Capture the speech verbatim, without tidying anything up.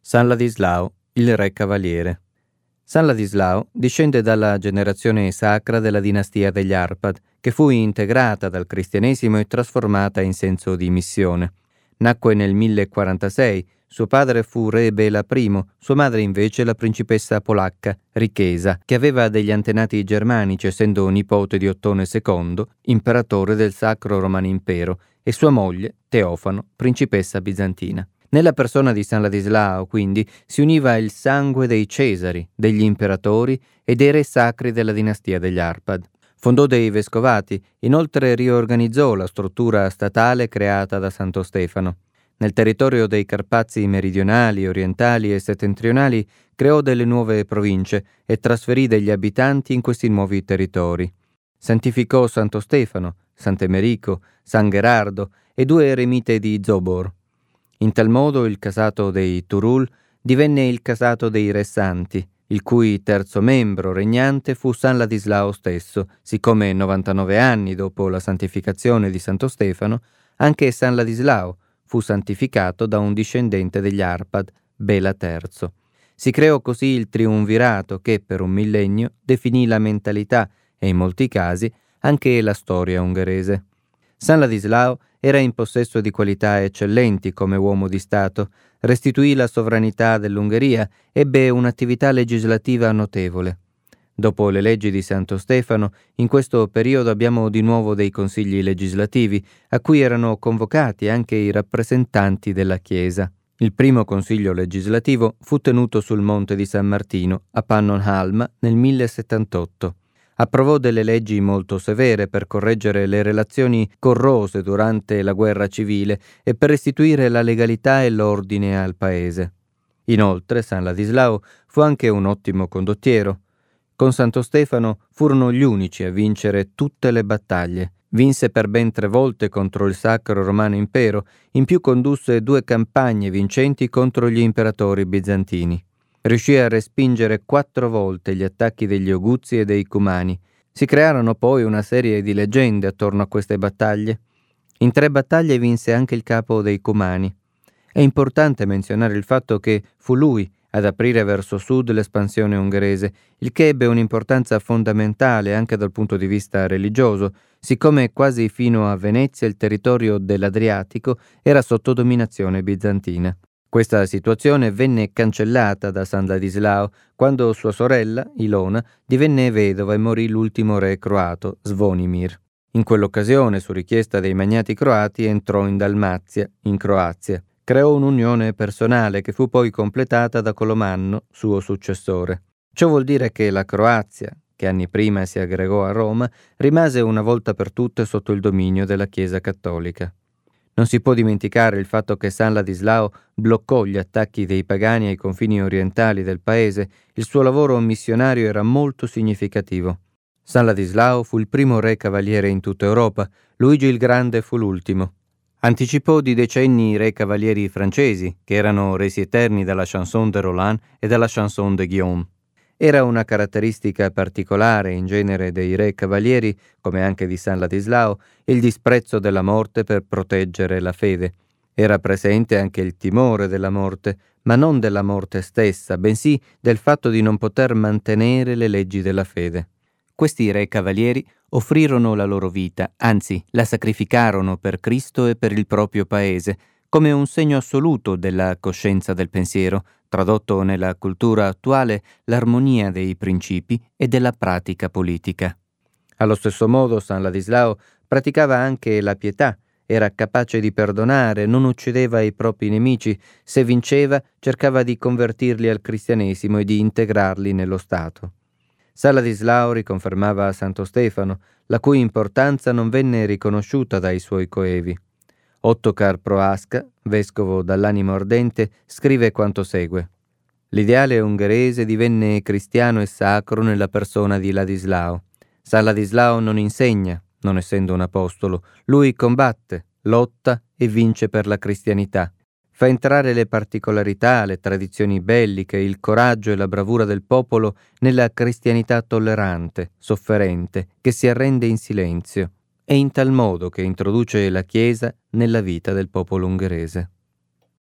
San Ladislao, il re cavaliere. San Ladislao discende dalla generazione sacra della dinastia degli Arpad, che fu integrata dal cristianesimo e trasformata in senso di missione. Nacque nel mille quarantasei, suo padre fu re Bela I, sua madre invece la principessa polacca Richesa, che aveva degli antenati germanici essendo nipote di Ottone secondo, imperatore del Sacro Romano Impero, e sua moglie Teofano, principessa bizantina. Nella persona di San Ladislao, quindi, si univa il sangue dei Cesari, degli imperatori e dei re sacri della dinastia degli Arpad. Fondò dei vescovati, inoltre riorganizzò la struttura statale creata da Santo Stefano. Nel territorio dei Carpazi meridionali, orientali e settentrionali creò delle nuove province e trasferì degli abitanti in questi nuovi territori. Santificò Santo Stefano, Sant'Emerico, San Gherardo e due eremite di Zobor. In tal modo il casato dei Turul divenne il casato dei Re Santi, il cui terzo membro regnante fu San Ladislao stesso, siccome novantanove anni dopo la santificazione di Santo Stefano, anche San Ladislao fu santificato da un discendente degli Arpad, Bela terzo. Si creò così il triumvirato che per un millennio definì la mentalità e in molti casi anche la storia ungherese. San Ladislao era in possesso di qualità eccellenti come uomo di Stato, restituì la sovranità dell'Ungheria, ebbe un'attività legislativa notevole. Dopo le leggi di Santo Stefano, in questo periodo abbiamo di nuovo dei consigli legislativi, a cui erano convocati anche i rappresentanti della Chiesa. Il primo consiglio legislativo fu tenuto sul Monte di San Martino, a Pannonhalma, nel mille settantotto. Approvò delle leggi molto severe per correggere le relazioni corrose durante la guerra civile e per restituire la legalità e l'ordine al paese. Inoltre, San Ladislao fu anche un ottimo condottiero. Con Santo Stefano furono gli unici a vincere tutte le battaglie. Vinse per ben tre volte contro il Sacro Romano Impero, in più condusse due campagne vincenti contro gli imperatori bizantini. Riuscì a respingere quattro volte gli attacchi degli Oguzzi e dei Cumani. Si crearono poi una serie di leggende attorno a queste battaglie. In tre battaglie vinse anche il capo dei Cumani. È importante menzionare il fatto che fu lui ad aprire verso sud l'espansione ungherese, il che ebbe un'importanza fondamentale anche dal punto di vista religioso, siccome quasi fino a Venezia il territorio dell'Adriatico era sotto dominazione bizantina. Questa situazione venne cancellata da San Ladislao quando sua sorella, Ilona, divenne vedova e morì l'ultimo re croato, Zvonimir. In quell'occasione, su richiesta dei magnati croati, entrò in Dalmazia, in Croazia. Creò un'unione personale che fu poi completata da Colomanno, suo successore. Ciò vuol dire che la Croazia, che anni prima si aggregò a Roma, rimase una volta per tutte sotto il dominio della Chiesa cattolica. Non si può dimenticare il fatto che San Ladislao bloccò gli attacchi dei pagani ai confini orientali del paese. Il suo lavoro missionario era molto significativo. San Ladislao fu il primo re cavaliere in tutta Europa, Luigi il Grande fu l'ultimo. Anticipò di decenni i re cavalieri francesi, che erano resi eterni dalla chanson de Roland e dalla chanson de Guillaume. Era una caratteristica particolare in genere dei re cavalieri, come anche di San Ladislao, il disprezzo della morte per proteggere la fede. Era presente anche il timore della morte, ma non della morte stessa, bensì del fatto di non poter mantenere le leggi della fede. Questi re cavalieri offrirono la loro vita, anzi la sacrificarono per Cristo e per il proprio paese, come un segno assoluto della coscienza del pensiero, tradotto nella cultura attuale l'armonia dei principi e della pratica politica. Allo stesso modo San Ladislao praticava anche la pietà, era capace di perdonare, non uccideva i propri nemici, se vinceva cercava di convertirli al cristianesimo e di integrarli nello Stato. San Ladislao riconfermava Santo Stefano, la cui importanza non venne riconosciuta dai suoi coevi. Ottokar Prohaska, vescovo dall'animo ardente, scrive quanto segue. L'ideale ungherese divenne cristiano e sacro nella persona di Ladislao. San Ladislao non insegna, non essendo un apostolo, lui combatte, lotta e vince per la cristianità. Fa entrare le particolarità, le tradizioni belliche, il coraggio e la bravura del popolo nella cristianità tollerante, sofferente, che si arrende in silenzio. È in tal modo che introduce la Chiesa nella vita del popolo ungherese.